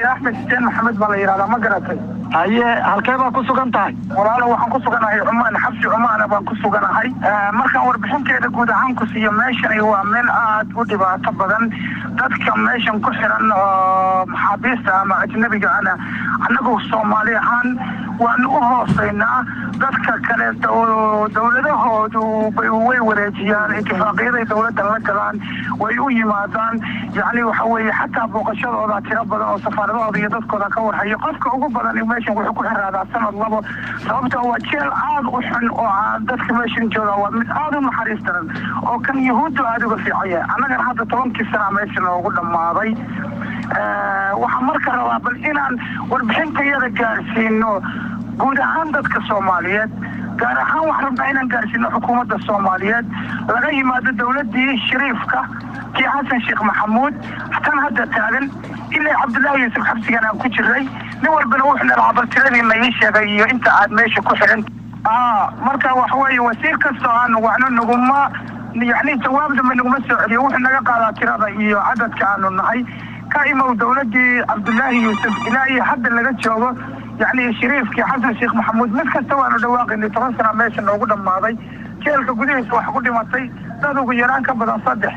أحمد حسين محمد باليرا ما قرأتي haye halkee baa ku sugan tahay walaalo waxaan ku suganahay Cumaan xabsi Cumaan baan ku suganahay markaan warbixinteeda guud ahaan ku siiyo meeshan waa meel aad u dhibaato badan dadka meeshan ku xiran maxaabiista ama ajnabiga anagu Soomaali ahaan waan u hooseynaa dadka kale dawladahoodu way wareejiyaan ittifaaqyada dawladda la galaan way u yimaadaan yani waxa weeye xataa booqashadooda tiro badan oo safaaradooda iyo dadkooda ka warhayo qofka ugu badan meeshan wuxuu ku xiraadaa sanad labo sababtoo waa jeel aad u xun oo dadka meeshan jooga waa mid aad u naxariis daran oo kan yahuuddu aad uga fiican yahay annagana hadda 10 sano meeshan loogu dhammaaday waxaan marka rabaa bal inaan warbixintayada gaarsiino guud ahaan dadka Soomaaliyeed gaar ahaan waxaan rabnaa inaan gaarsiino xukuumadda Soomaaliyeed laga yimaado dawladdii shariifka kii Xasan Sheekh Maxamuud tan hadda taagan ilaa Cabdullaahi Yuusuf xabsigan aan ku jiray nin walbana wuxuu leeyahay baltiradii la ii sheegay iyo inta aad meesha ku xiran marka wax weeye wasiir kasta aan wacno naguma يعني جوابنا من المسؤول وإحنا قاعدة كذا إيو عدد كانوا نهاي كائمة ودولتي عبد الله يوسف إلهي حد اللي قد شوفه يعني شريف كي حسن الشيخ محمود مثل سوى الرواق اللي ترسنا ماشي إنه قدام ماضي كيلك قديس وحقولي مطي تادو قيران كبدا صدح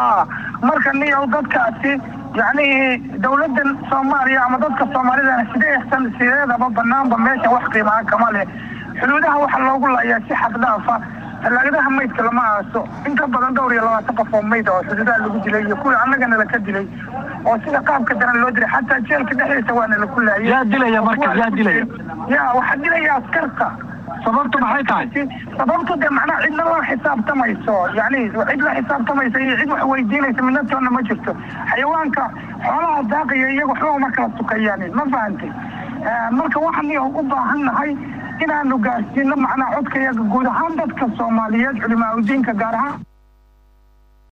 مركني أو ضد كأسي يعني دولة الصومالية أما ضد الصومالية أنا سيدي أحسن سيدي هذا ببنام بماشي وحقي معاك كمالي حدودها وحل لو قول يا سي حق دافع هلاقيها ميت كلامها سو انت بدن دوري لما تقف ميت او حدودها اللي بجلي كل عنك انا لكدلي oo sida qaabka daran loo diray hatta jeelka dhexdiisa waana la kulay yaa dilaya marka yaa dilaya yaa waxa dilaya askarta sababtu maxay tahay sababtu macnaa cidna la xisaabtamayso yani cid la xisaabtamayso iyo cid wax weydiinaysa midnatoona ma jirto xayawaanka xoolaha daaqaya iyagu xoolo ma kala sukayaan ma fahantay marka waxaan u baahanahay inaanu gaarsiino macnaa codkayaga guud ahaan dadka Soomaaliyeed culimada diinka gaar ahaan